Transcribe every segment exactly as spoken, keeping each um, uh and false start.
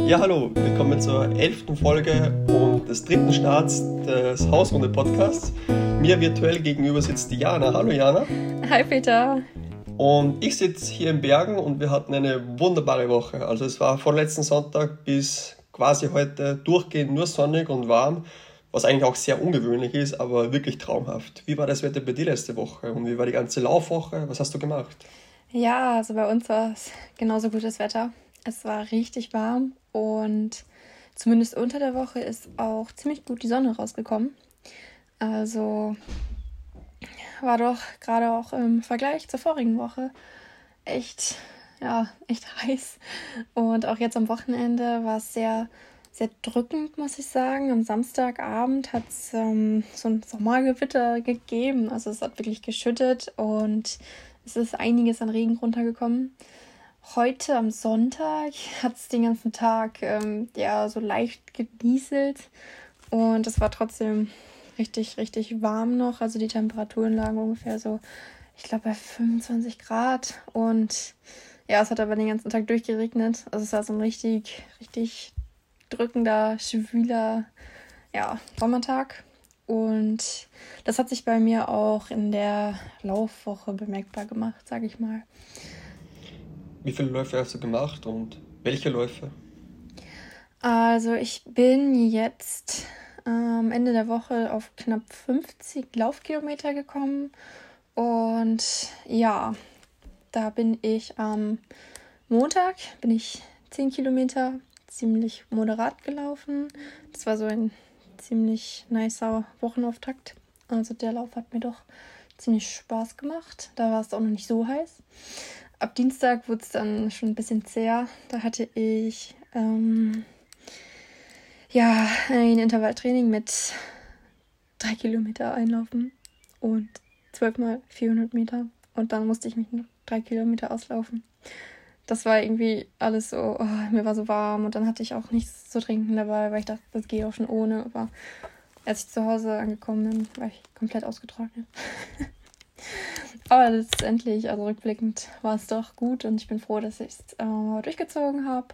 Ja, hallo, willkommen zur elften Folge und des dritten Starts des Hausrunde-Podcasts. Mir virtuell gegenüber sitzt die Jana. Hallo Jana. Hi Peter. Und ich sitze hier in Bergen und wir hatten eine wunderbare Woche. Also es war von letzten Sonntag bis quasi heute durchgehend nur sonnig und warm, was eigentlich auch sehr ungewöhnlich ist, aber wirklich traumhaft. Wie war das Wetter bei dir letzte Woche und wie war die ganze Laufwoche? Was hast du gemacht? Ja, also bei uns war es genauso gutes Wetter. Es war richtig warm und zumindest unter der Woche ist auch ziemlich gut die Sonne rausgekommen. Also war doch gerade auch im Vergleich zur vorigen Woche echt, ja, echt heiß. Und auch jetzt am Wochenende war es sehr, sehr drückend, muss ich sagen. Am Samstagabend hat es ähm, so ein Sommergewitter gegeben. Also es hat wirklich geschüttet und es ist einiges an Regen runtergekommen. Heute am Sonntag hat es den ganzen Tag ähm, ja so leicht genieselt und es war trotzdem richtig, richtig warm noch. Also die Temperaturen lagen ungefähr so, ich glaube, bei fünfundzwanzig Grad und ja, es hat aber den ganzen Tag durchgeregnet. Also es war so ein richtig, richtig drückender, schwüler, ja, Sommertag. Und das hat sich bei mir auch in der Laufwoche bemerkbar gemacht, sage ich mal. Wie viele Läufe hast du gemacht und welche Läufe? Also ich bin jetzt am ähm, Ende der Woche auf knapp fünfzig Laufkilometer gekommen. Und ja, da bin ich am Montag, bin ich zehn Kilometer ziemlich moderat gelaufen. Das war so ein ziemlich nicer Wochenauftakt. Also der Lauf hat mir doch ziemlich Spaß gemacht. Da war es auch noch nicht so heiß. Ab Dienstag wurde es dann schon ein bisschen zäher. Da hatte ich ähm, ja ein Intervalltraining mit drei Kilometer einlaufen und zwölf mal vierhundert Meter. Und dann musste ich mich noch drei Kilometer auslaufen. Das war irgendwie alles so, oh, mir war so warm und dann hatte ich auch nichts zu trinken dabei, weil ich dachte, das geht auch schon ohne. Aber als ich zu Hause angekommen bin, war ich komplett ausgetrocknet. Aber letztendlich, also rückblickend, war es doch gut und ich bin froh, dass ich es äh, durchgezogen habe.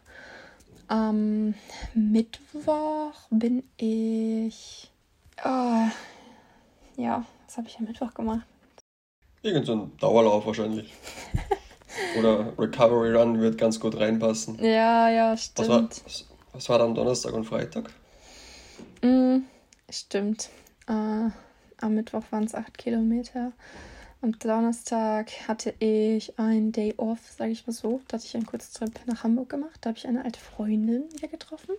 Am Mittwoch bin ich... Oh, ja, was habe ich am Mittwoch gemacht? Irgend so ein Dauerlauf wahrscheinlich. Oder Recovery Run wird ganz gut reinpassen. Ja, ja, Was war, stimmt. was, was war dann Donnerstag und Freitag? Mm, stimmt. Äh, am Mittwoch waren es acht Kilometer. Am Donnerstag hatte ich einen Day off, sage ich mal so. Da hatte ich einen Kurztrip nach Hamburg gemacht. Da habe ich eine alte Freundin wieder getroffen.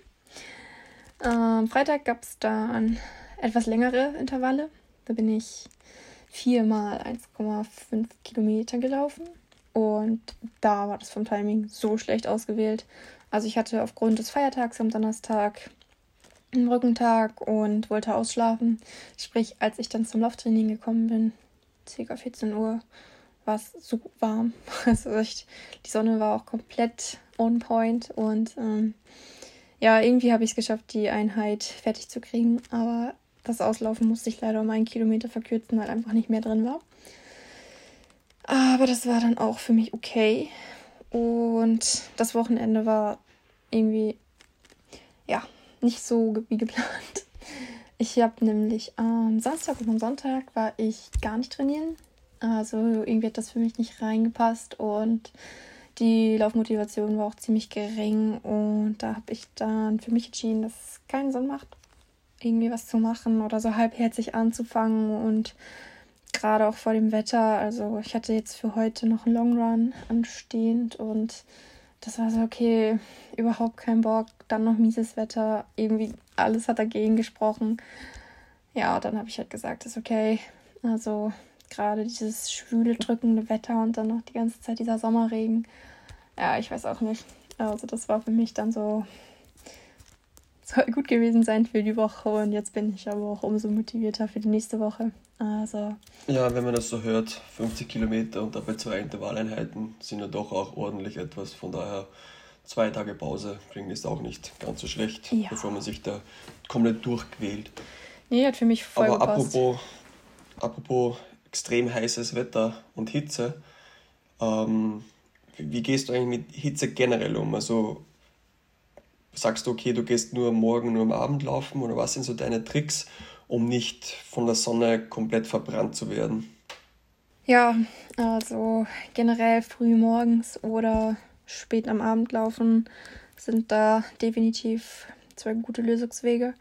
Am Freitag gab es dann etwas längere Intervalle. Da bin ich viermal eins Komma fünf Kilometer gelaufen. Und da war das vom Timing so schlecht ausgewählt. Also ich hatte aufgrund des Feiertags am Donnerstag einen Rückentag und wollte ausschlafen. Sprich, als ich dann zum Lauftraining gekommen bin, ca. vierzehn Uhr, war es so warm. Also echt, die Sonne war auch komplett on point. Und ähm, ja, irgendwie habe ich es geschafft, die Einheit fertig zu kriegen. Aber das Auslaufen musste ich leider um einen Kilometer verkürzen, weil einfach nicht mehr drin war. Aber das war dann auch für mich okay. Und das Wochenende war irgendwie, ja, nicht so wie geplant. Ich habe nämlich am Samstag und am Sonntag war ich gar nicht trainieren. Also irgendwie hat das für mich nicht reingepasst und die Laufmotivation war auch ziemlich gering. Und da habe ich dann für mich entschieden, dass es keinen Sinn macht, irgendwie was zu machen oder so halbherzig anzufangen. Und gerade auch vor dem Wetter, also ich hatte jetzt für heute noch einen Long Run anstehend und das war so, okay, überhaupt kein Bock, dann noch mieses Wetter, irgendwie alles hat dagegen gesprochen. Ja, dann habe ich halt gesagt, ist okay, also gerade dieses schwüle, drückende Wetter und dann noch die ganze Zeit dieser Sommerregen, ja, ich weiß auch nicht, also das war für mich dann so, soll gut gewesen sein für die Woche und jetzt bin ich aber auch umso motivierter für die nächste Woche. Also Ja, wenn man das so hört, fünfzig Kilometer und dabei zwei Intervalleinheiten sind ja doch auch ordentlich etwas. Von daher zwei Tage Pause klingt ist auch nicht ganz so schlecht, ja, bevor man sich da komplett durchquält. nee, hat für mich voll Aber gepasst. apropos, apropos extrem heißes Wetter und Hitze, ähm, wie gehst du eigentlich mit Hitze generell um? Also sagst du, okay, du gehst nur am Morgen, nur am Abend laufen oder was sind so deine Tricks, um nicht von der Sonne komplett verbrannt zu werden? Ja, also generell früh morgens oder spät am Abend laufen sind da definitiv zwei gute Lösungswege.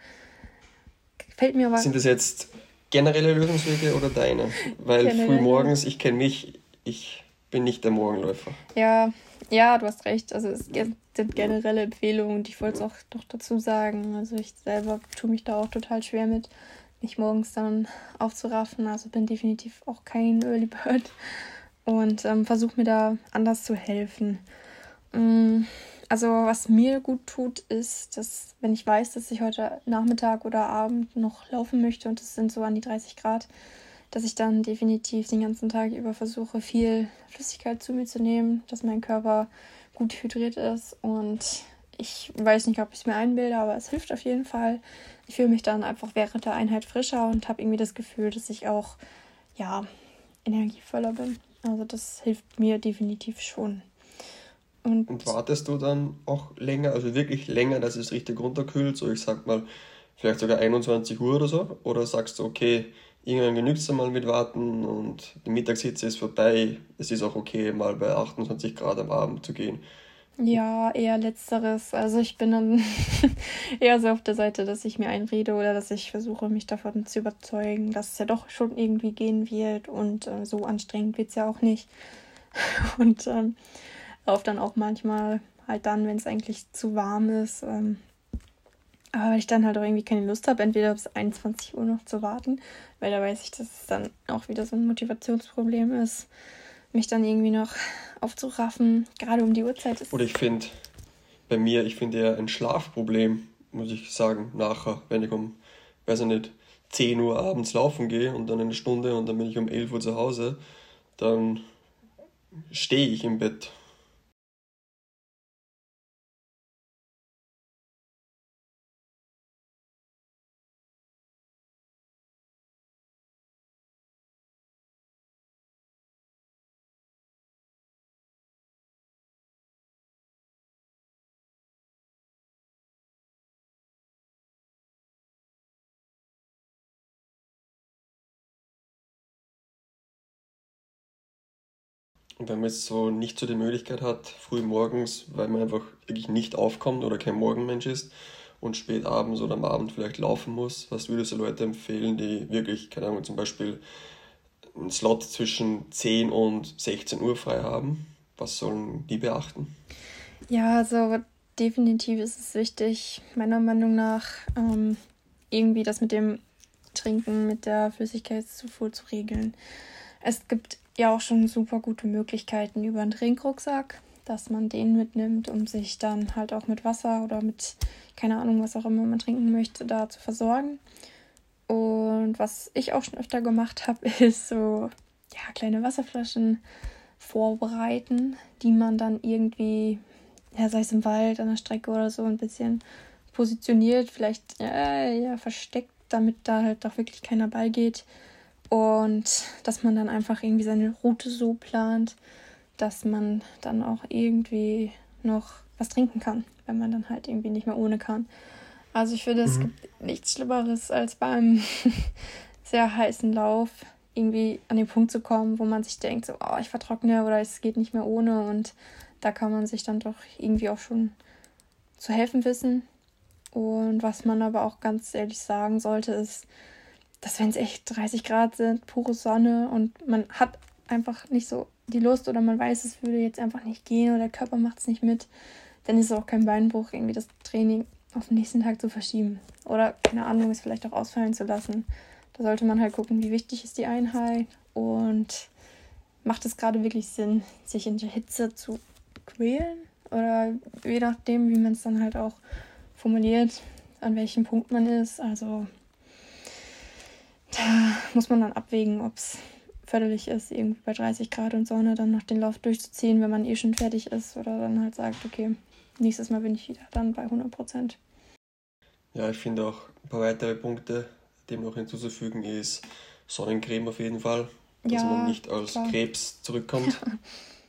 Fällt mir aber Sind das jetzt generelle Lösungswege oder deine? Weil früh generell. morgens, ich kenne mich, ich bin nicht der Morgenläufer. Ja, ja, du hast recht. Also es ge- sind generelle Empfehlungen und ich wollte es auch doch dazu sagen. Also ich selber tue mich da auch total schwer mit, mich morgens dann aufzuraffen. Also bin definitiv auch kein Early Bird und ähm, versuche mir da anders zu helfen. Mm, Also was mir gut tut, ist, dass wenn ich weiß, dass ich heute Nachmittag oder Abend noch laufen möchte und es sind so an die dreißig Grad, dass ich dann definitiv den ganzen Tag über versuche, viel Flüssigkeit zu mir zu nehmen, dass mein Körper gut hydriert ist und ich weiß nicht, ob ich es mir einbilde, aber es hilft auf jeden Fall. Ich fühle mich dann einfach während der Einheit frischer und habe irgendwie das Gefühl, dass ich auch, ja, energievoller bin. Also das hilft mir definitiv schon. Und Und wartest du dann auch länger, also wirklich länger, dass es richtig runterkühlt, so ich sag mal, vielleicht sogar einundzwanzig Uhr oder so? Oder sagst du, okay, irgendwann genügt es mal mit Warten und die Mittagshitze ist vorbei, es ist auch okay, mal bei achtundzwanzig Grad am Abend zu gehen? ja, eher letzteres. Also ich bin dann eher so auf der Seite, dass ich mir einrede oder dass ich versuche, mich davon zu überzeugen, dass es ja doch schon irgendwie gehen wird und äh, so anstrengend wird es ja auch nicht. Und ähm, laufe dann auch manchmal halt dann, wenn es eigentlich zu warm ist. Ähm, aber weil ich dann halt auch irgendwie keine Lust habe, entweder bis einundzwanzig Uhr noch zu warten, weil da weiß ich, dass es dann auch wieder so ein Motivationsproblem ist, mich dann irgendwie noch aufzuraffen. Gerade um die Uhrzeit ist. Oder ich finde, bei mir, ich finde eher ein Schlafproblem, muss ich sagen, nachher, wenn ich um, weiß ich nicht, zehn Uhr abends laufen gehe und dann eine Stunde und dann bin ich um elf Uhr zu Hause, dann stehe ich im Bett. Und wenn man jetzt so nicht so die Möglichkeit hat, früh morgens, weil man einfach wirklich nicht aufkommt oder kein Morgenmensch ist und spät abends oder am Abend vielleicht laufen muss, was würdest du Leute empfehlen, die wirklich, keine Ahnung, zum Beispiel einen Slot zwischen zehn und sechzehn Uhr frei haben? Was sollen die beachten? Ja, also definitiv ist es wichtig, meiner Meinung nach, ähm, irgendwie das mit dem Trinken, mit der Flüssigkeitszufuhr zu regeln. Es gibt ja auch schon super gute Möglichkeiten über einen Trinkrucksack, dass man den mitnimmt, um sich dann halt auch mit Wasser oder mit, keine Ahnung, was auch immer man trinken möchte, da zu versorgen. Und was ich auch schon öfter gemacht habe, ist so, ja, kleine Wasserflaschen vorbereiten, die man dann irgendwie, ja, sei es im Wald, an der Strecke oder so, ein bisschen positioniert, vielleicht äh, ja, versteckt, damit da halt auch wirklich keiner beigeht. Und dass man dann einfach irgendwie seine Route so plant, dass man dann auch irgendwie noch was trinken kann, wenn man dann halt irgendwie nicht mehr ohne kann. Also ich finde, es Mhm. gibt nichts Schlimmeres, als beim sehr heißen Lauf irgendwie an den Punkt zu kommen, wo man sich denkt, so, oh, ich vertrockne oder es geht nicht mehr ohne. Und da kann man sich dann doch irgendwie auch schon zu helfen wissen. Und was man aber auch ganz ehrlich sagen sollte, ist, dass wenn es echt dreißig Grad sind, pure Sonne und man hat einfach nicht so die Lust oder man weiß, es würde jetzt einfach nicht gehen oder der Körper macht es nicht mit, dann ist es auch kein Beinbruch, irgendwie das Training auf den nächsten Tag zu verschieben. Oder, keine Ahnung, es vielleicht auch ausfallen zu lassen. Da sollte man halt gucken, wie wichtig ist die Einheit und macht es gerade wirklich Sinn, sich in der Hitze zu quälen? Oder je nachdem, wie man es dann halt auch formuliert, an welchem Punkt man ist. Also da muss man dann abwägen, ob es förderlich ist, irgendwie bei dreißig Grad und Sonne dann noch den Lauf durchzuziehen, wenn man eh schon fertig ist. Oder dann halt sagt, okay, nächstes Mal bin ich wieder dann bei hundert Prozent. Ja, ich finde auch ein paar weitere Punkte, dem noch hinzuzufügen, ist Sonnencreme auf jeden Fall, dass man Ja, nicht als klar. Krebs zurückkommt.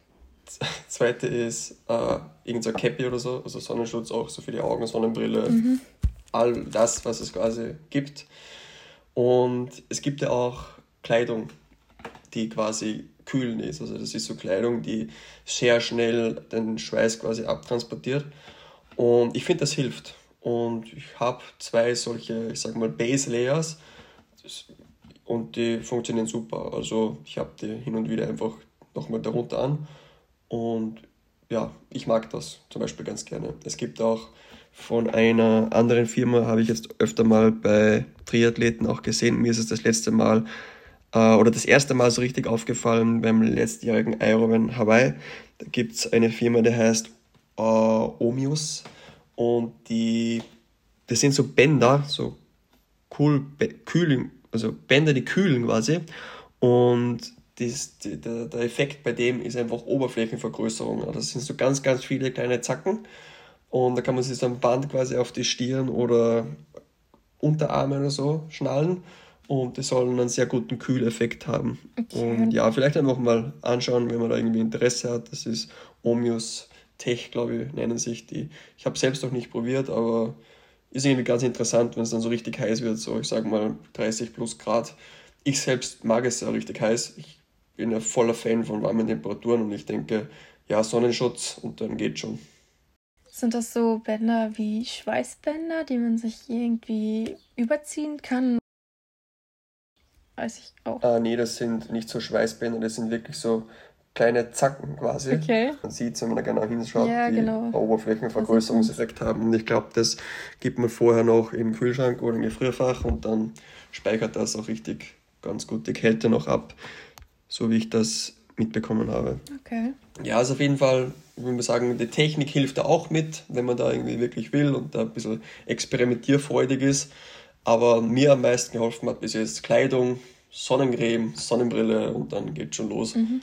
zweite ist äh, irgendein Cappy oder so, also Sonnenschutz auch so für die Augen, Sonnenbrille, Mhm. all das, was es quasi gibt. Und es gibt ja auch Kleidung, die quasi kühlen ist. Also das ist so Kleidung, die sehr schnell den Schweiß quasi abtransportiert. Und ich finde, das hilft. Und ich habe zwei solche, ich sag mal, Base Layers das, und die funktionieren super. Also ich habe die hin und wieder einfach nochmal darunter an. Und ja, ich mag das zum Beispiel ganz gerne. Es gibt auch von einer anderen Firma, habe ich jetzt öfter mal bei Triathleten auch gesehen. Mir ist es das letzte Mal äh, oder das erste Mal so richtig aufgefallen beim letztjährigen Ironman Hawaii. Da gibt es eine Firma, die heißt äh, Omius und die, das sind so Bänder, so cool, kühlen, also Bänder, die kühlen quasi und das, der, der Effekt bei dem ist einfach Oberflächenvergrößerung. Also das sind so ganz, ganz viele kleine Zacken und da kann man sich so ein Band quasi auf die Stirn oder Unterarme oder so schnallen und die sollen einen sehr guten Kühleffekt haben. Okay. Und ja, vielleicht einfach mal anschauen, wenn man da irgendwie Interesse hat. Das ist Omius Tech, glaube ich, nennen sich die. Ich habe selbst noch nicht probiert, aber ist irgendwie ganz interessant, wenn es dann so richtig heiß wird, so ich sage mal dreißig plus Grad. Ich selbst mag es ja richtig heiß. Ich bin ein voller Fan von warmen Temperaturen und ich denke, ja, Sonnenschutz und dann geht schon. Sind das so Bänder wie Schweißbänder, die man sich irgendwie überziehen kann? Weiß ich auch. Ah, nee, das sind nicht so Schweißbänder, das sind wirklich so kleine Zacken quasi. Okay. Man sieht, wenn man da genau hinschaut, Ja, die genau. einen Oberflächenvergrößerungseffekt haben. Und ich glaube, das gibt man vorher noch im Kühlschrank oder im Gefrierfach und dann speichert das auch richtig ganz gut die Kälte noch ab, so wie ich das mitbekommen habe. Okay. Ja, also auf jeden Fall, ich würde sagen, die Technik hilft da auch mit, wenn man da irgendwie wirklich will und da ein bisschen experimentierfreudig ist. Aber mir am meisten geholfen hat bis jetzt Kleidung, Sonnencreme, Sonnenbrille und dann geht schon los. Mhm.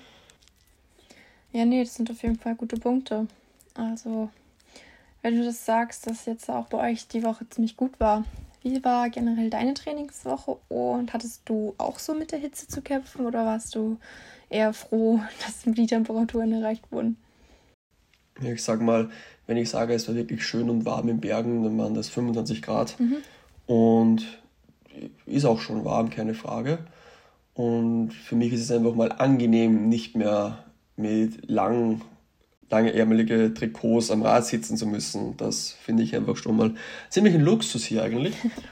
Ja, nee, das sind auf jeden Fall gute Punkte. Also, wenn du das sagst, dass jetzt auch bei euch die Woche ziemlich gut war, wie war generell deine Trainingswoche und hattest du auch so mit der Hitze zu kämpfen oder warst du eher froh, dass die Temperaturen erreicht wurden? Ja, ich sag mal, wenn ich sage, es war wirklich schön und warm in Bergen, dann waren das fünfundzwanzig Grad Mhm. und ist auch schon warm, keine Frage. Und für mich ist es einfach mal angenehm, nicht mehr mit lang, langeärmelige Trikots am Rad sitzen zu müssen. Das finde ich einfach schon mal ziemlich ein Luxus hier eigentlich.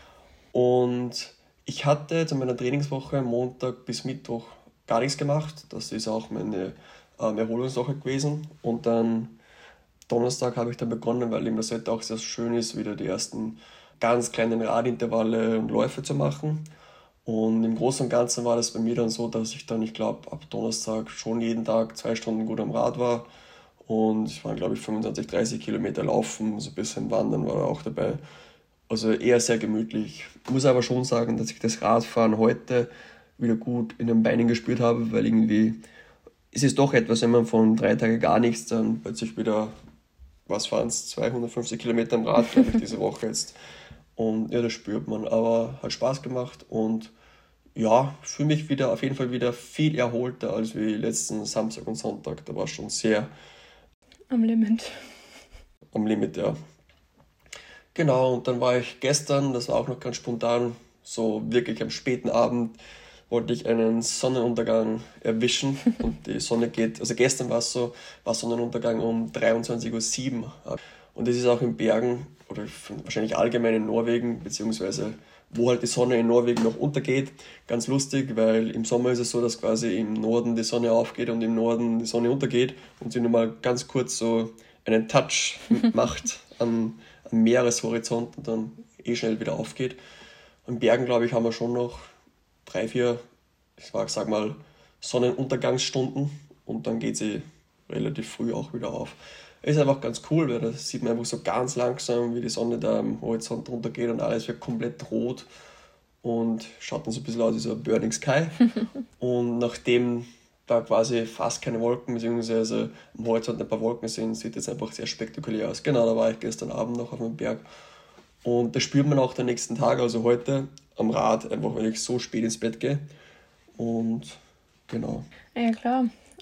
Und ich hatte zu meiner Trainingswoche Montag bis Mittwoch gar nichts gemacht. Das ist auch meine ähm, Erholungswoche gewesen. Und dann Donnerstag habe ich dann begonnen, weil eben das Wetter auch sehr schön ist, wieder die ersten ganz kleinen Radintervalle und Läufe zu machen. Und im Großen und Ganzen war das bei mir dann so, dass ich dann, ich glaube, ab Donnerstag schon jeden Tag zwei Stunden gut am Rad war. Und ich war, glaube ich, fünfundzwanzig, dreißig Kilometer laufen, so ein bisschen wandern war auch dabei. Also eher sehr gemütlich. Ich muss aber schon sagen, dass ich das Radfahren heute wieder gut in den Beinen gespürt habe, weil irgendwie es ist doch etwas, wenn man von drei Tagen gar nichts dann plötzlich wieder, was waren es, zweihundertfünfzig Kilometer am Rad, glaube ich, diese Woche jetzt. Und ja, das spürt man, aber hat Spaß gemacht und ja, fühle mich wieder auf jeden Fall wieder viel erholter als wie letzten Samstag und Sonntag. Da war schon sehr Am Limit. am Limit, ja. Genau, und dann war ich gestern, das war auch noch ganz spontan, so wirklich am späten Abend, wollte ich einen Sonnenuntergang erwischen und die Sonne geht, also gestern war es so, war Sonnenuntergang um dreiundzwanzig Uhr sieben und das ist auch in Bergen oder wahrscheinlich allgemein in Norwegen, beziehungsweise wo halt die Sonne in Norwegen noch untergeht, ganz lustig, weil im Sommer ist es so, dass quasi im Norden die Sonne aufgeht und im Norden die Sonne untergeht und sie nur mal ganz kurz so einen Touch macht am, am Meereshorizont und dann eh schnell wieder aufgeht. In Bergen, glaube ich, haben wir schon noch drei, vier, ich sag mal, Sonnenuntergangsstunden und dann geht sie relativ früh auch wieder auf. Ist einfach ganz cool, weil da sieht man einfach so ganz langsam, wie die Sonne da am Horizont runtergeht und alles wird komplett rot und schaut dann so ein bisschen aus wie so ein Burning Sky. Und nachdem da quasi fast keine Wolken, beziehungsweise am Horizont ein paar Wolken sind, sieht das einfach sehr spektakulär aus. Genau, da war ich gestern Abend noch auf dem Berg. Und das spürt man auch den nächsten Tag, also heute am Rad, einfach weil ich so spät ins Bett gehe. Und genau. Ja, klar.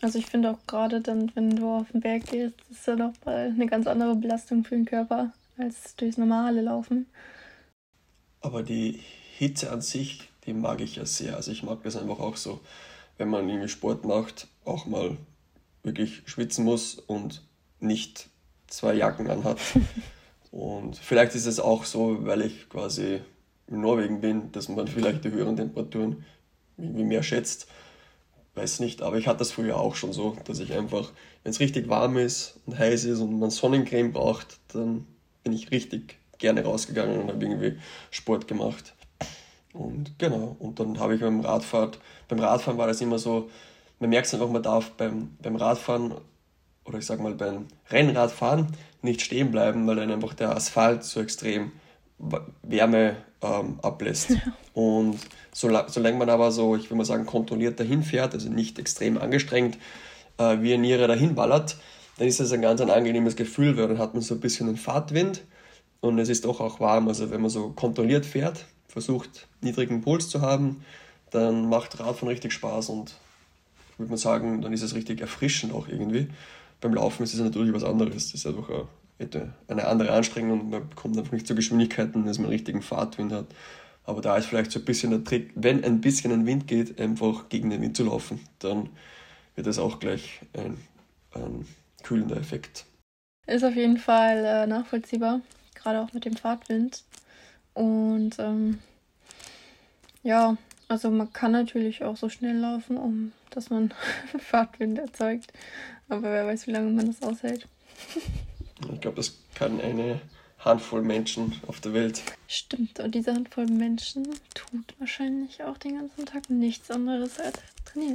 Also ich finde auch gerade dann, wenn du auf den Berg gehst, ist ja noch mal eine ganz andere Belastung für den Körper als durchs normale Laufen. Aber die Hitze an sich, die mag ich ja sehr. Also ich mag das einfach auch so, wenn man irgendwie Sport macht, auch mal wirklich schwitzen muss und nicht zwei Jacken anhat. Und vielleicht ist es auch so, weil ich quasi in Norwegen bin, dass man vielleicht die höheren Temperaturen irgendwie mehr schätzt. Weiß nicht, aber ich hatte das früher auch schon so, dass ich einfach, wenn es richtig warm ist und heiß ist und man Sonnencreme braucht, dann bin ich richtig gerne rausgegangen und habe irgendwie Sport gemacht. Und genau, und dann habe ich beim Radfahren, beim Radfahren war das immer so, man merkt es einfach, man darf beim, beim Radfahren oder ich sag mal beim Rennradfahren nicht stehen bleiben, weil dann einfach der Asphalt so extrem Wa- Wärme ähm, ablässt. Und sola- solange man aber so, ich will mal sagen, kontrolliert dahin fährt, also nicht extrem angestrengt, äh, wie ein Niere dahin ballert, dann ist das ein ganz ein angenehmes Gefühl, weil dann hat man so ein bisschen einen Fahrtwind und es ist doch auch warm. Also wenn man so kontrolliert fährt, versucht niedrigen Puls zu haben, dann macht Radfahren richtig Spaß und würde man sagen, dann ist es richtig erfrischend auch irgendwie. Beim Laufen ist es natürlich was anderes. Das ist einfach eine, eine andere Anstrengung und man kommt einfach nicht zu Geschwindigkeiten, dass man einen richtigen Fahrtwind hat. Aber da ist vielleicht so ein bisschen der Trick, wenn ein bisschen ein Wind geht, einfach gegen den Wind zu laufen. Dann wird das auch gleich ein, ein kühlender Effekt. Ist auf jeden Fall äh, nachvollziehbar, gerade auch mit dem Fahrtwind. Und ähm, ja, also man kann natürlich auch so schnell laufen, um dass man Fahrtwind erzeugt. Aber wer weiß, wie lange man das aushält. Ich glaube, das kann eine Handvoll Menschen auf der Welt. Stimmt, und diese Handvoll Menschen tut wahrscheinlich auch den ganzen Tag nichts anderes als trainieren.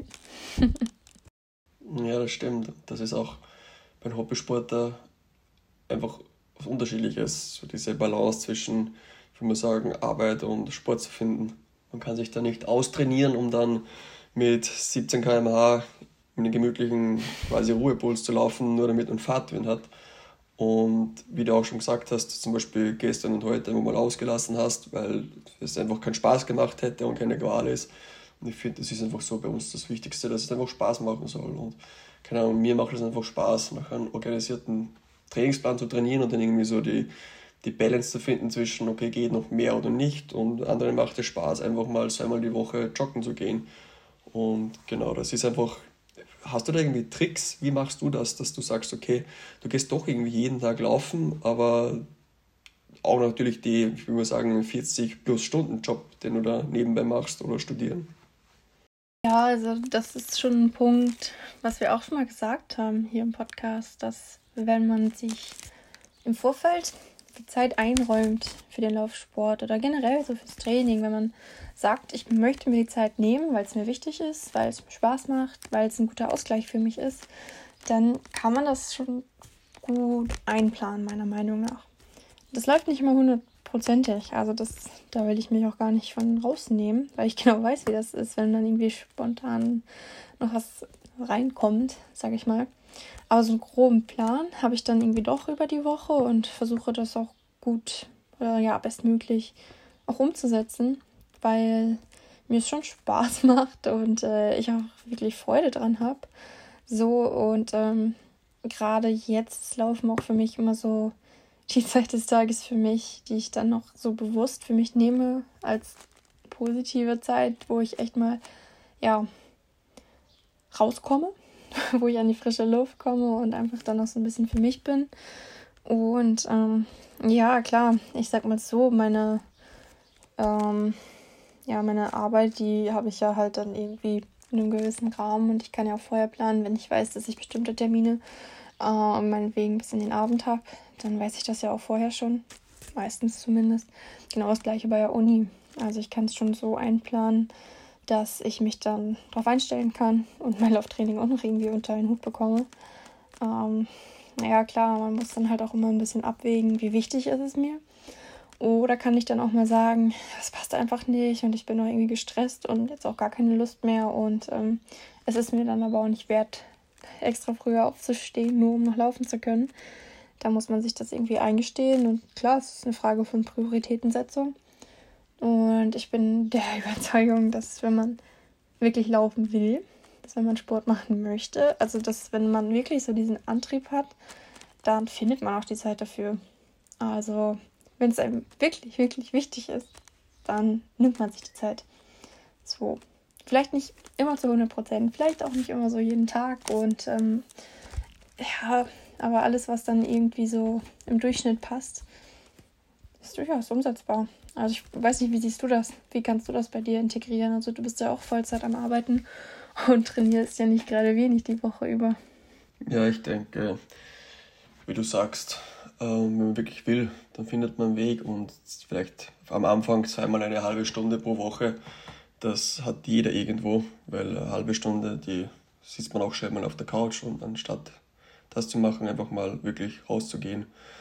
Ja, das stimmt. Das ist auch beim Hobbysportler einfach was Unterschiedliches, so diese Balance zwischen, ich würde mal sagen, Arbeit und Sport zu finden. Man kann sich da nicht austrainieren, um dann mit siebzehn Kilometer pro Stunde in einem gemütlichen quasi Ruhepuls zu laufen, nur damit man Fahrtwind hat. Und wie du auch schon gesagt hast, zum Beispiel gestern und heute einfach mal ausgelassen hast, weil es einfach keinen Spaß gemacht hätte und keine Qual ist. Und ich finde, das ist einfach so bei uns das Wichtigste, dass es einfach Spaß machen soll. Und keine Ahnung, mir macht es einfach Spaß, nach einem organisierten Trainingsplan zu trainieren und dann irgendwie so die, die Balance zu finden zwischen, okay, geht noch mehr oder nicht. Und anderen macht es Spaß, einfach mal zweimal die Woche joggen zu gehen. Und genau, das ist einfach. Hast du da irgendwie Tricks? Wie machst du das, dass du sagst, okay, du gehst doch irgendwie jeden Tag laufen, aber auch natürlich die, ich würde mal sagen, vierzig plus Stunden Job, den du da nebenbei machst oder studieren? Ja, also das ist schon ein Punkt, was wir auch schon mal gesagt haben hier im Podcast, dass wenn man sich im Vorfeld die Zeit einräumt für den Laufsport oder generell so fürs Training, wenn man sagt, ich möchte mir die Zeit nehmen, weil es mir wichtig ist, weil es mir Spaß macht, weil es ein guter Ausgleich für mich ist, dann kann man das schon gut einplanen, meiner Meinung nach. Das läuft nicht immer hundertprozentig, also das, da will ich mich auch gar nicht von rausnehmen, weil ich genau weiß, wie das ist, wenn dann irgendwie spontan noch was reinkommt, sage ich mal. Aber so einen groben Plan habe ich dann irgendwie doch über die Woche und versuche das auch gut oder ja, bestmöglich auch umzusetzen, weil mir es schon Spaß macht und äh, ich auch wirklich Freude dran habe. So und ähm, gerade jetzt ist Laufen auch für mich immer so die Zeit des Tages für mich, die ich dann noch so bewusst für mich nehme als positive Zeit, wo ich echt mal ja rauskomme, wo ich an die frische Luft komme und einfach dann noch so ein bisschen für mich bin. Und ähm, ja, klar, ich sag mal so, meine, ähm, ja, meine Arbeit, die habe ich ja halt dann irgendwie in einem gewissen Rahmen und ich kann ja auch vorher planen, wenn ich weiß, dass ich bestimmte Termine äh, meinetwegen bis in den Abend habe, dann weiß ich das ja auch vorher schon, meistens zumindest. Genau das gleiche bei der Uni. Also ich kann es schon so einplanen, dass ich mich dann darauf einstellen kann und mein Lauftraining auch noch irgendwie unter einen Hut bekomme. Ähm, naja, klar, man muss dann halt auch immer ein bisschen abwägen, wie wichtig ist es mir. Oder kann ich dann auch mal sagen, das passt einfach nicht und ich bin noch irgendwie gestresst und jetzt auch gar keine Lust mehr und ähm, es ist mir dann aber auch nicht wert, extra früher aufzustehen, nur um noch laufen zu können. Da muss man sich das irgendwie eingestehen und klar, es ist eine Frage von Prioritätensetzung. Und ich bin der Überzeugung, dass wenn man wirklich laufen will, dass wenn man Sport machen möchte, also dass wenn man wirklich so diesen Antrieb hat, dann findet man auch die Zeit dafür. Also wenn es einem wirklich, wirklich wichtig ist, dann nimmt man sich die Zeit. So, vielleicht nicht immer zu hundert Prozent, vielleicht auch nicht immer so jeden Tag und ähm, ja, aber alles, was dann irgendwie so im Durchschnitt passt, ist durchaus umsetzbar. Also ich weiß nicht, wie siehst du das? Wie kannst du das bei dir integrieren? Also du bist ja auch Vollzeit am Arbeiten und trainierst ja nicht gerade wenig die Woche über. Ja, ich denke, wie du sagst, ähm, wenn man wirklich will, dann findet man einen Weg und vielleicht am Anfang zweimal eine halbe Stunde pro Woche, das hat jeder irgendwo, weil eine halbe Stunde, die sitzt man auch schnell mal auf der Couch und anstatt das zu machen, einfach mal wirklich rauszugehen.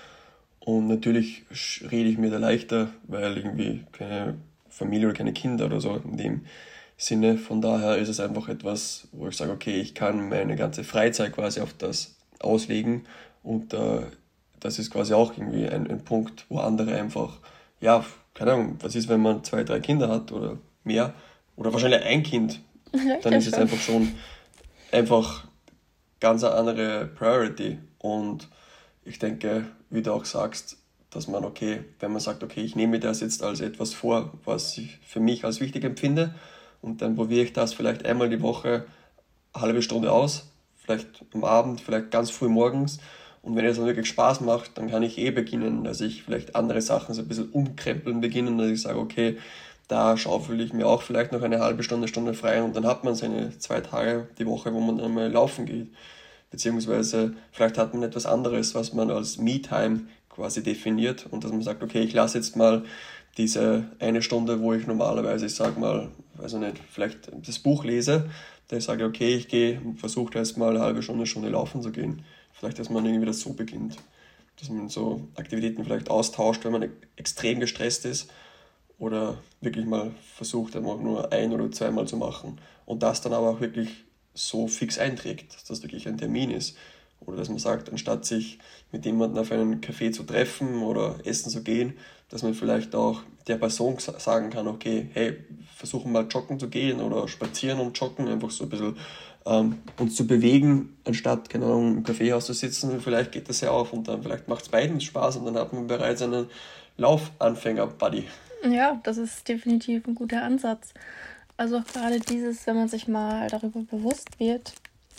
Und natürlich rede ich mir da leichter, weil irgendwie keine Familie oder keine Kinder oder so in dem Sinne. Von daher ist es einfach etwas, wo ich sage, okay, ich kann meine ganze Freizeit quasi auf das auslegen und äh, das ist quasi auch irgendwie ein, ein Punkt, wo andere einfach, ja, keine Ahnung, was ist, wenn man zwei, drei Kinder hat oder mehr oder wahrscheinlich ein Kind, dann ist es einfach schon einfach ganz eine andere Priority und ich denke, wie du auch sagst, dass man, okay, wenn man sagt, okay, ich nehme das jetzt als etwas vor, was ich für mich als wichtig empfinde und dann probiere ich das vielleicht einmal die Woche eine halbe Stunde aus, vielleicht am Abend, vielleicht ganz früh morgens und wenn es dann wirklich Spaß macht, dann kann ich eh beginnen, dass ich vielleicht andere Sachen so ein bisschen umkrempeln beginnen, dass ich sage, okay, da schaufel ich mir auch vielleicht noch eine halbe Stunde, Stunde frei und dann hat man seine zwei Tage die Woche, wo man dann mal laufen geht. Beziehungsweise vielleicht hat man etwas anderes, was man als Me-Time quasi definiert und dass man sagt, okay, ich lasse jetzt mal diese eine Stunde, wo ich normalerweise, ich sag mal, weiß ich nicht, vielleicht das Buch lese, da ich sage, okay, ich gehe und versuche jetzt mal eine halbe Stunde, Stunde laufen zu gehen. Vielleicht, dass man irgendwie das so beginnt, dass man so Aktivitäten vielleicht austauscht, wenn man extrem gestresst ist oder wirklich mal versucht, einfach nur ein- oder zweimal zu machen und das dann aber auch wirklich so fix einträgt, dass das wirklich ein Termin ist. Oder dass man sagt, anstatt sich mit jemandem auf einen Café zu treffen oder essen zu gehen, dass man vielleicht auch der Person sagen kann, okay, hey, versuchen mal joggen zu gehen oder spazieren und joggen, einfach so ein bisschen ähm, uns zu bewegen, anstatt, keine Ahnung, im Kaffeehaus zu sitzen. Vielleicht geht das ja auf und dann vielleicht macht es beiden Spaß und dann hat man bereits einen Laufanfänger-Buddy. Ja, das ist definitiv ein guter Ansatz. Also auch gerade dieses, wenn man sich mal darüber bewusst wird,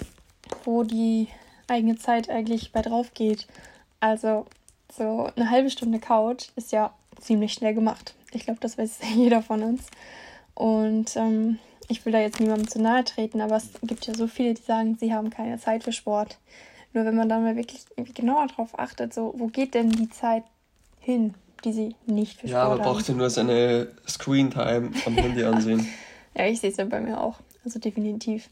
wo die eigene Zeit eigentlich bei drauf geht. Also so eine halbe Stunde Couch ist ja ziemlich schnell gemacht. Ich glaube, das weiß jeder von uns. Und ähm, ich will da jetzt niemandem zu nahe treten, aber es gibt ja so viele, die sagen, sie haben keine Zeit für Sport. Nur wenn man dann mal wirklich genauer drauf achtet, so wo geht denn die Zeit hin, die sie nicht für Ja, Sport man haben? braucht ja nur seine Screen-Time am Handy ansehen. Ja, ich sehe es ja bei mir auch. Also definitiv.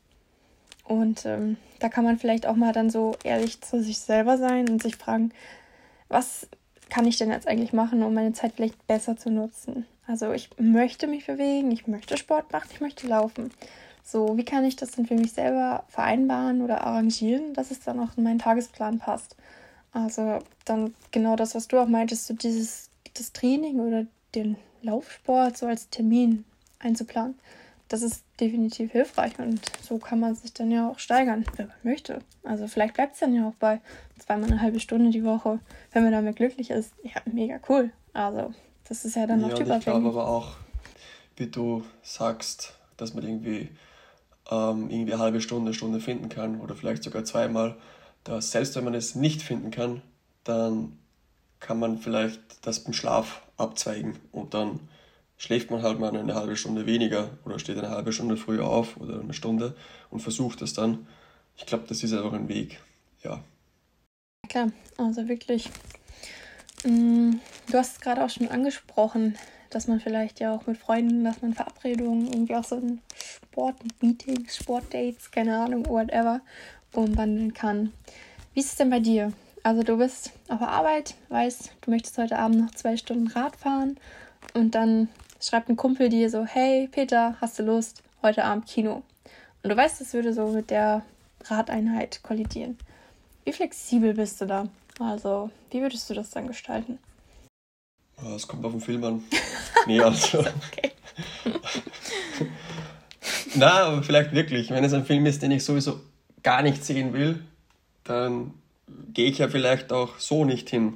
Und ähm, da kann man vielleicht auch mal dann so ehrlich zu sich selber sein und sich fragen, was kann ich denn jetzt eigentlich machen, um meine Zeit vielleicht besser zu nutzen? Also ich möchte mich bewegen, ich möchte Sport machen, ich möchte laufen. So, wie kann ich das denn für mich selber vereinbaren oder arrangieren, dass es dann auch in meinen Tagesplan passt? Also dann genau das, was du auch meintest, so dieses das Training oder den Laufsport so als Termin einzuplanen. Das ist definitiv hilfreich und so kann man sich dann ja auch steigern, wenn man möchte. Also vielleicht bleibt es dann ja auch bei zweimal eine halbe Stunde die Woche, wenn man damit glücklich ist. Ja, mega cool. Also das ist ja dann Ja, noch und ich typabhängig. glaube aber auch, wie du sagst, dass man irgendwie, ähm, irgendwie eine halbe Stunde, Stunde finden kann oder vielleicht sogar zweimal, dass selbst wenn man es nicht finden kann, dann kann man vielleicht das beim Schlaf abzweigen und dann schläft man halt mal eine halbe Stunde weniger oder steht eine halbe Stunde früher auf oder eine Stunde und versucht es dann. Ich glaube, das ist einfach ein Weg. Ja. Klar, also wirklich. mh, Du hast es gerade auch schon angesprochen, dass man vielleicht ja auch mit Freunden, dass man Verabredungen, irgendwie auch so ein Sportmeetings, Sportdates, keine Ahnung, whatever, umwandeln kann. Wie ist es denn bei dir? Also du bist auf der Arbeit, weißt, du möchtest heute Abend noch zwei Stunden Rad fahren und dann schreibt ein Kumpel dir so, hey Peter, hast du Lust? Heute Abend Kino. Und du weißt, das würde so mit der Radeinheit kollidieren. Wie flexibel bist du da? Also, wie würdest du das dann gestalten? Ja, es kommt auf den Film an. Nee, also. Okay. Na, aber vielleicht wirklich. Wenn es ein Film ist, den ich sowieso gar nicht sehen will, dann gehe ich ja vielleicht auch so nicht hin.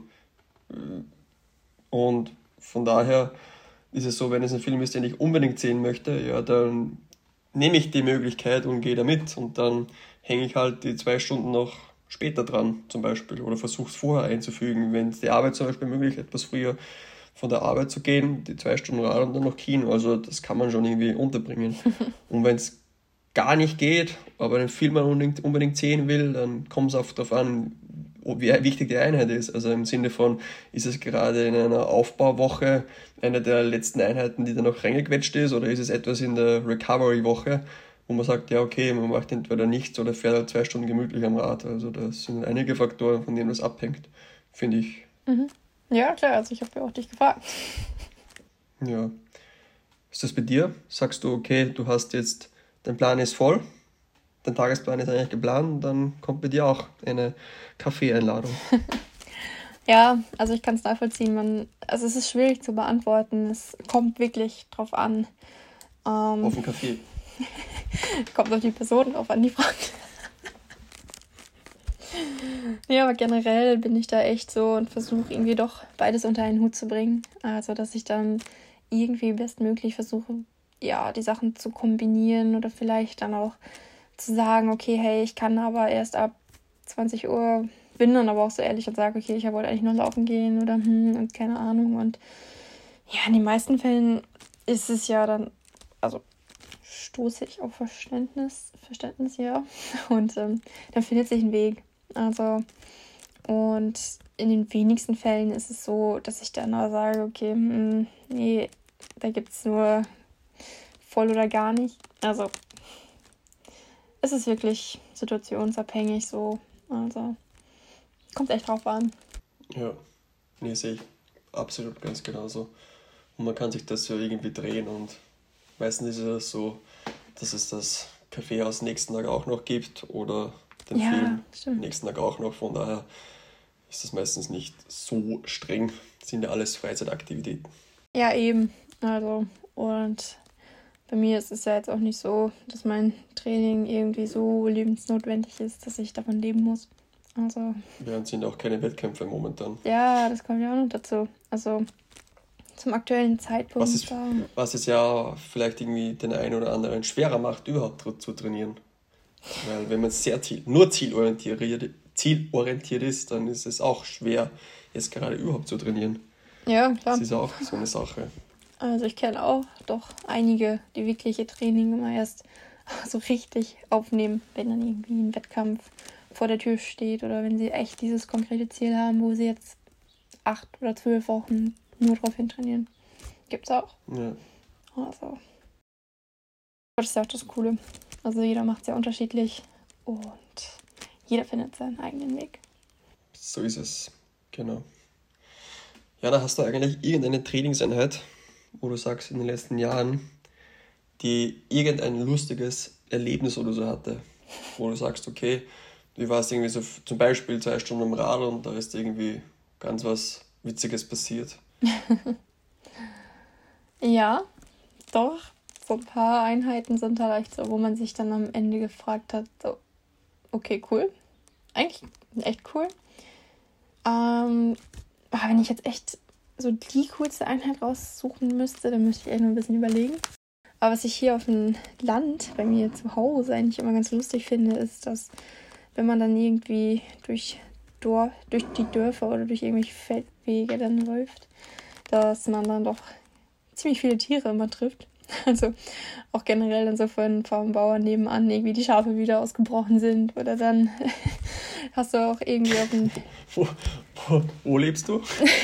Und von daher ist es so, wenn es ein Film ist, den ich unbedingt sehen möchte, ja, dann nehme ich die Möglichkeit und gehe da mit. Und dann hänge ich halt die zwei Stunden noch später dran, zum Beispiel. Oder versuche es vorher einzufügen. Wenn es die Arbeit zum Beispiel möglich ist, etwas früher von der Arbeit zu gehen, die zwei Stunden Rad und dann noch Kino. Also das kann man schon irgendwie unterbringen. Und wenn es gar nicht geht, aber einen Film man unbedingt, unbedingt sehen will, dann kommt es auch darauf an, wie wichtig die Einheit ist. Also im Sinne von, ist es gerade in einer Aufbauwoche eine der letzten Einheiten, die dann noch reingequetscht ist, oder ist es etwas in der Recovery-Woche, wo man sagt, ja okay, man macht entweder nichts oder fährt halt zwei Stunden gemütlich am Rad. Also das sind einige Faktoren, von denen das abhängt, finde ich. Mhm. Ja, klar, also ich habe ja auch dich gefragt. Ja. Ist das bei dir? Sagst du, okay, du hast jetzt, dein Plan ist voll, dein Tagesplan ist eigentlich geplant, dann kommt bei dir auch eine Kaffee-Einladung. Ja, also ich kann es nachvollziehen. Man, also es ist schwierig zu beantworten. Es kommt wirklich drauf an. Ähm, Auf den Kaffee. kommt auf die Person drauf an, die fragt. Ja, aber generell bin ich da echt so und versuche irgendwie doch beides unter einen Hut zu bringen. Also, dass ich dann irgendwie bestmöglich versuche, ja, die Sachen zu kombinieren oder vielleicht dann auch zu sagen, okay, hey, ich kann aber erst ab zwanzig Uhr, bin dann aber auch so ehrlich und sage, okay, ich wollte eigentlich noch laufen gehen oder hm, und keine Ahnung. Und ja, in den meisten Fällen ist es ja dann, also stoße ich auf Verständnis, Verständnis, ja. Und ähm, dann findet sich ein Weg. Also, und in den wenigsten Fällen ist es so, dass ich dann auch sage, okay, mh, nee, da gibt es nur voll oder gar nicht. Also, es ist wirklich situationsabhängig so. Also, kommt echt drauf an. Ja, nee, sehe ich absolut ganz genauso. Und man kann sich das ja irgendwie drehen und meistens ist es so, dass es das Kaffeehaus nächsten Tag auch noch gibt oder den Ja, Film stimmt. nächsten Tag auch noch. Von daher ist das meistens nicht so streng. Das sind ja alles Freizeitaktivitäten. Ja, eben. Also, und bei mir ist es ja jetzt auch nicht so, dass mein Training irgendwie so lebensnotwendig ist, dass ich davon leben muss. Also, Ja, und sind auch keine Wettkämpfe momentan. ja, das kommt ja auch noch dazu. Also, zum aktuellen Zeitpunkt. Was es, da, was es ja vielleicht irgendwie den einen oder anderen schwerer macht, überhaupt tra- zu trainieren. Weil wenn man sehr ziel, nur zielorientiert, zielorientiert ist, dann ist es auch schwer, jetzt gerade überhaupt zu trainieren. ja, klar. Das ist auch so eine Sache. Also, ich kenne auch doch einige, die wirkliche Training immer erst so richtig aufnehmen, wenn dann irgendwie ein Wettkampf vor der Tür steht oder wenn sie echt dieses konkrete Ziel haben, wo sie jetzt acht oder zwölf Wochen nur drauf hin trainieren. Gibt's auch. Ja. Also, das ist ja auch das Coole. Also jeder macht es ja unterschiedlich und jeder findet seinen eigenen Weg. So ist es, genau. Jana, hast du eigentlich irgendeine Trainingseinheit, wo du sagst, in den letzten Jahren, die irgendein lustiges Erlebnis oder so hatte, wo du sagst, okay, du warst irgendwie so zum Beispiel zwei Stunden am Rad und da ist irgendwie ganz was Witziges passiert. Ja, doch. So ein paar Einheiten sind halt echt so, wo man sich dann am Ende gefragt hat, so, okay, cool. Eigentlich echt cool. Ähm, aber wenn ich jetzt echt so die coolste Einheit raussuchen müsste, dann müsste ich echt noch ein bisschen überlegen. Aber was ich hier auf dem Land, bei mir zu Hause, eigentlich immer ganz lustig finde, ist, dass wenn man dann irgendwie durch, Dor- durch die Dörfer oder durch irgendwelche Feldwege dann läuft, dass man dann doch ziemlich viele Tiere immer trifft. Also auch generell dann so von vom Bauern nebenan irgendwie die Schafe wieder ausgebrochen sind. Oder dann hast du auch irgendwie auf dem... Wo, wo, wo lebst du?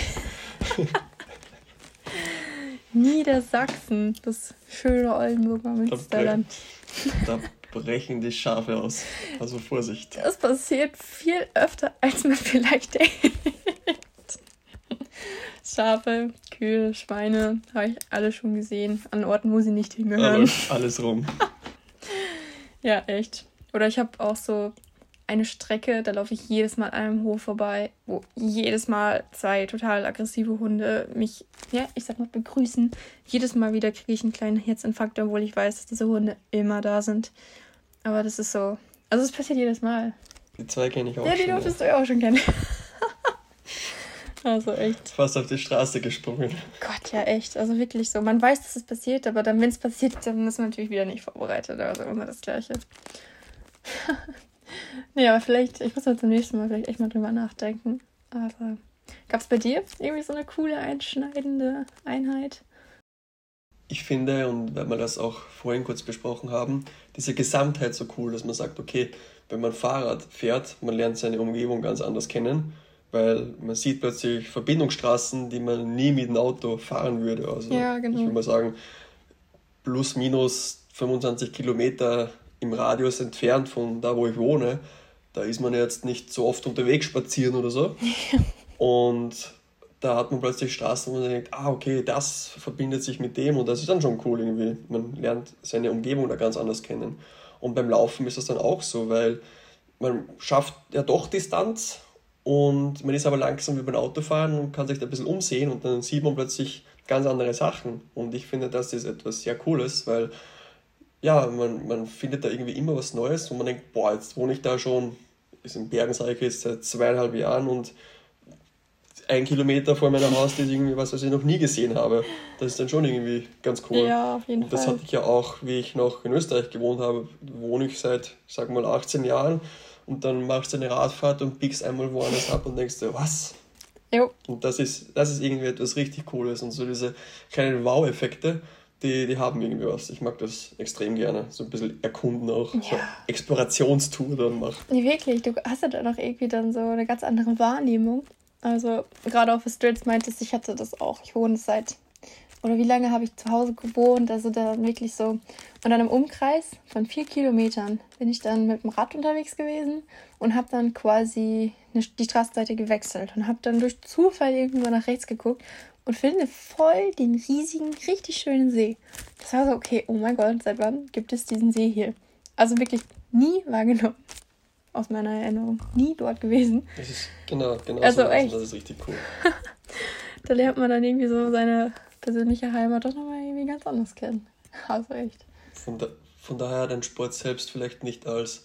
Niedersachsen, das schöne Oldenburger Münsterland. Da brechen die Schafe aus. Also Vorsicht. Das passiert viel öfter, als man vielleicht denkt. Schafe, Kühe, Schweine, habe ich alle schon gesehen. An Orten, wo sie nicht hingehören. Aber alles rum. Ja, echt. Oder ich habe auch so eine Strecke, da laufe ich jedes Mal an einem Hof vorbei, wo jedes Mal zwei total aggressive Hunde mich, ja, ich sag mal, begrüßen. Jedes Mal wieder kriege ich einen kleinen Herzinfarkt, obwohl ich weiß, dass diese Hunde immer da sind. Aber das ist so, also es passiert jedes Mal. Die zwei kenne ich auch ja, schon. Ja, die durftest du ja auch schon kennen. Also echt. Fast auf die Straße gesprungen. Gott, ja echt. Also wirklich so. Man weiß, dass es passiert, aber dann, wenn es passiert, dann ist man natürlich wieder nicht vorbereitet. Also immer das Gleiche. Nee, aber vielleicht, ich muss mal zum nächsten Mal vielleicht echt mal drüber nachdenken. Aber gab es bei dir irgendwie so eine coole, einschneidende Einheit? Ich finde, und weil wir das auch vorhin kurz besprochen haben, diese Gesamtheit so cool, dass man sagt, okay, wenn man Fahrrad fährt, man lernt seine Umgebung ganz anders kennen, weil man sieht plötzlich Verbindungsstraßen, die man nie mit dem Auto fahren würde. Also ja, genau. Ich würde mal sagen, plus minus fünfundzwanzig Kilometer im Radius entfernt von da, wo ich wohne, da ist man jetzt nicht so oft unterwegs spazieren oder so. Und da hat man plötzlich Straßen, wo man denkt, ah, okay, das verbindet sich mit dem und das ist dann schon cool irgendwie. Man lernt seine Umgebung da ganz anders kennen. Und beim Laufen ist das dann auch so, weil man schafft ja doch Distanz und man ist aber langsam wie beim Autofahren und kann sich da ein bisschen umsehen und dann sieht man plötzlich ganz andere Sachen. Und ich finde, das ist etwas sehr Cooles, weil ja, man, man findet da irgendwie immer was Neues und man denkt, boah, jetzt wohne ich da schon, ist in Bergen, sage ich jetzt, seit zweieinhalb Jahren und ein Kilometer vor meinem Haus, das ist irgendwie was, was ich noch nie gesehen habe. Das ist dann schon irgendwie ganz cool. Ja, auf jeden und das Fall. hatte ich ja auch, wie ich noch in Österreich gewohnt habe, wohne ich seit, ich sag mal, achtzehn Jahren und dann machst du eine Radfahrt und biegst einmal woanders ab und denkst dir, was? Jo. Und das ist, das ist irgendwie etwas richtig Cooles und so diese kleinen Wow-Effekte, die, die haben irgendwie was. Ich mag das extrem gerne. So ein bisschen erkunden auch. Ja. So Explorationstour dann machen. Nee, wirklich. Du hast ja dann auch irgendwie dann so eine ganz andere Wahrnehmung. Also, gerade auch, was du jetzt meintest, ich hatte das auch. Ich wohne seit, oder wie lange habe ich zu Hause gewohnt? Also dann wirklich so. Und dann im Umkreis von vier Kilometern bin ich dann mit dem Rad unterwegs gewesen und habe dann quasi eine, die Straßenseite gewechselt und habe dann durch Zufall irgendwo nach rechts geguckt und finde voll den riesigen, richtig schönen See. Das war so, okay, oh mein Gott, seit wann gibt es diesen See hier? Also wirklich nie wahrgenommen. Aus meiner Erinnerung. Nie dort gewesen. Das ist genau, genau also so. Echt. Das ist richtig cool. Da lernt man dann irgendwie so seine persönliche Heimat doch nochmal irgendwie ganz anders kennen. Also echt. Von, da, von daher den Sport selbst vielleicht nicht als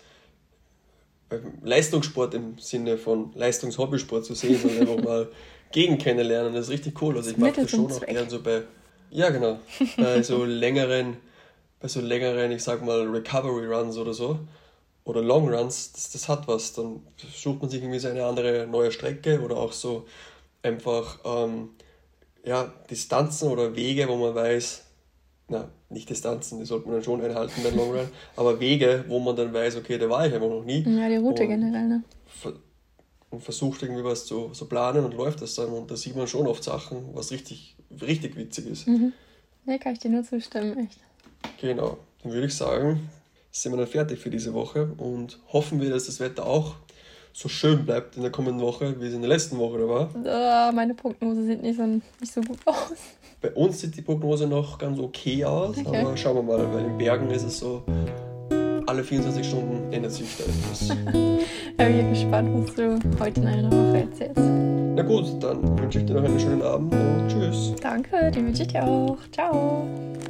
Leistungssport im Sinne von Leistungshobbysport zu sehen, sondern einfach mal gegen kennenlernen. Das ist richtig cool. Also ich mache das schon auch gern so bei, ja genau, bei so längeren, bei so längeren, ich sag mal, Recovery Runs oder so. Oder Long Runs, das, das hat was. Dann sucht man sich irgendwie so eine andere neue Strecke oder auch so einfach ähm, ja, Distanzen oder Wege, wo man weiß, na, nicht Distanzen, die sollte man dann schon einhalten beim Long Run, aber Wege, wo man dann weiß, okay, da war ich einfach noch nie. Ja, die Route und generell, ne? Ver- und versucht irgendwie was zu so planen und läuft das dann und da sieht man schon oft Sachen, was richtig, richtig witzig ist. Mhm. Nee, kann ich dir nur zustimmen, echt. Genau, dann würde ich sagen, sind wir dann fertig für diese Woche und hoffen wir, dass das Wetter auch so schön bleibt in der kommenden Woche, wie es in der letzten Woche war. Oh, meine Prognose sieht nicht so, nicht so gut aus. Bei uns sieht die Prognose noch ganz okay aus, Okay. aber schauen wir mal, weil in Bergen ist es so, alle vierundzwanzig Stunden ändert sich da etwas. Da bin ich gespannt, was du heute in einer Woche erzählst. Na gut, dann wünsche ich dir noch einen schönen Abend und tschüss. Danke, den wünsche ich dir auch. Ciao.